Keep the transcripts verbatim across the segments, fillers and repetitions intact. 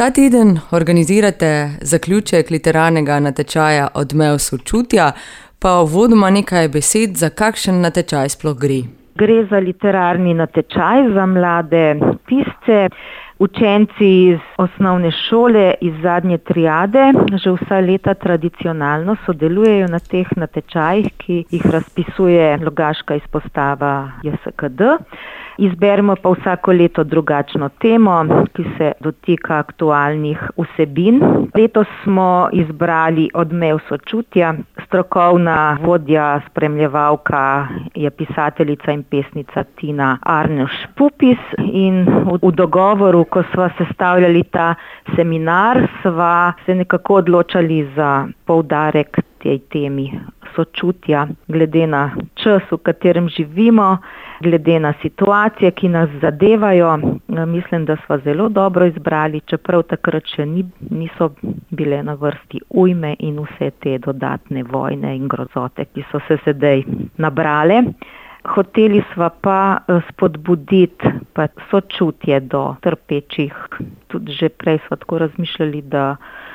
Ta teden organizirate zaključek literarnega natečaja Odmev sočutja, pa uvodoma nekaj besed, za kakšen natečaj sploh gre. Gre za literarni natečaj za mlade pisce. Učenci iz osnovne šole, iz zadnje triade, že vsa leta tradicionalno sodelujejo na teh natečajih, ki jih razpisuje Logaška izpostava J S K D. Izberemo pa vsako leto drugačno temo, ki se dotika aktualnih vsebin. Letos smo izbrali Odmev sočutja. Strokovna vodja, spremljevalka je pisateljica in pesnica Tina Arnuš Pupis in v, v dogovoru, ko sva sestavljali ta seminar, sva se nekako odločali za poudarek tej temi sočutja, glede na čas, v katerem živimo, glede na situacije, ki nas zadevajo. Mislim, da sva zelo dobro izbrali, čeprav takrat še ni, niso bile na vrsti ujme in vse te dodatne vojne in grozote, ki so se sedaj nabrale. Hoteli sva pa spodbuditi pa sočutje do trpečih. Tudi že prej sva tako razmišljali, da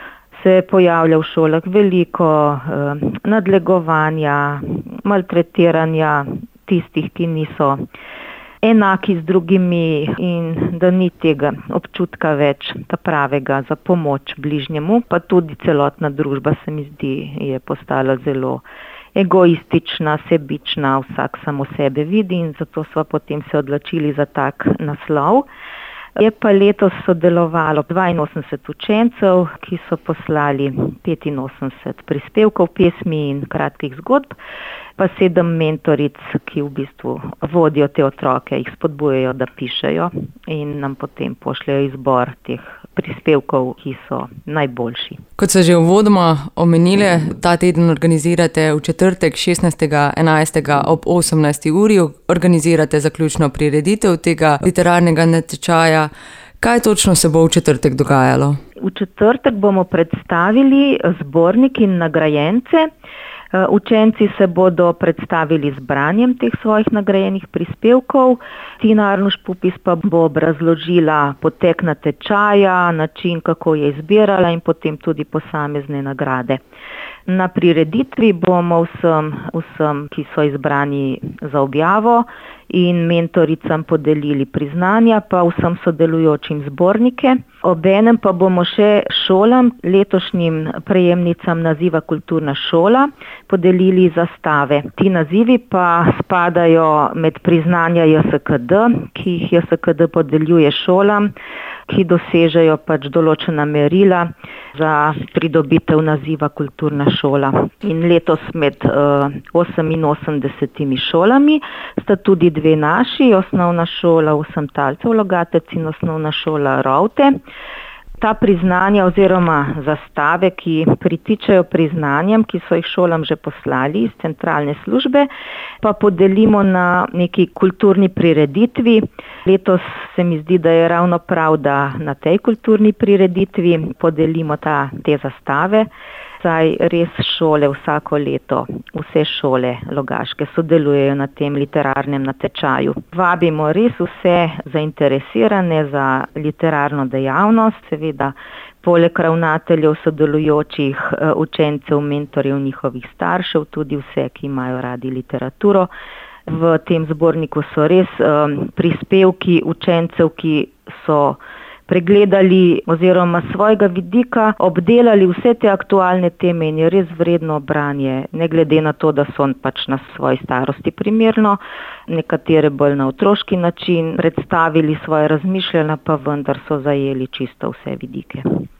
se pojavlja v šolah veliko eh, nadlegovanja, maltretiranja tistih, ki niso enaki z drugimi in da ni tega občutka več ta pravega za pomoč bližnjemu, pa tudi celotna družba se mi zdi je postala zelo egoistična, sebična, vsak samo sebe vidi in zato sva potem se odločili za tak naslov. Je pa letos sodelovalo dvainosemdeset učencev, ki so poslali petinosemdeset prispevkov, pesmi in kratkih zgodb, pa sedem mentoric, ki v bistvu vodijo te otroke, jih spodbujajo, da pišejo in nam potem pošljajo izbor teh prispevkov, ki so najboljši. Kot so že uvodoma omenile, ta teden organizirate v četrtek šestnajstega enajstega ob osemnajsti uri, organizirate zaključno prireditev tega literarnega natečaja. Kaj točno se bo v četrtek dogajalo? V četrtek bomo predstavili zbornik in nagrajence. Učenci se bodo predstavili z branjem teh svojih nagrajenih prispevkov. Tina Arnuš Pupis pa bo obrazložila potek natečaja, način, kako je izbirala in potem tudi posamezne nagrade. Na prireditvi bomo vsem, vsem, ki so izbrani za objavo in mentoricam podelili priznanja, pa vsem sodelujočim zbornike. Obenem pa bomo še šolam, letošnjim prejemnicam naziva Kulturna šola, podelili zastave. Ti nazivi pa spadajo med priznanja J S K D, ki jih J S K D podeljuje šolam, ki dosežejo pač določena merila za pridobitev naziva Kulturna šola. In letos med uh, oseminosemdesetimi šolami sta tudi dve naši, osnovna šola Osem talcev Logatec in osnovna šola Rovte. Ta priznanja oziroma zastave, ki pritičajo priznanjem, ki so jih šolam že poslali iz centralne službe, pa podelimo na neki kulturni prireditvi. Letos se mi zdi, da je ravno prav, da na tej kulturni prireditvi podelimo ta, te zastave. Saj res šole vsako leto, vse šole Logaške sodelujejo na tem literarnem natečaju. Vabimo res vse zainteresirane za literarno dejavnost, seveda poleg ravnateljev, sodelujočih učencev, mentorjev, njihovih staršev, tudi vse, ki imajo radi literaturo. V tem zborniku so res um, prispevki učencev, ki so pregledali oziroma svojega vidika obdelali vse te aktualne teme in je res vredno branje, ne glede na to, da so pač na svoji starosti primerno, nekatere bolj na otroški način predstavili svoje razmišljanja, pa vendar so zajeli čisto vse vidike.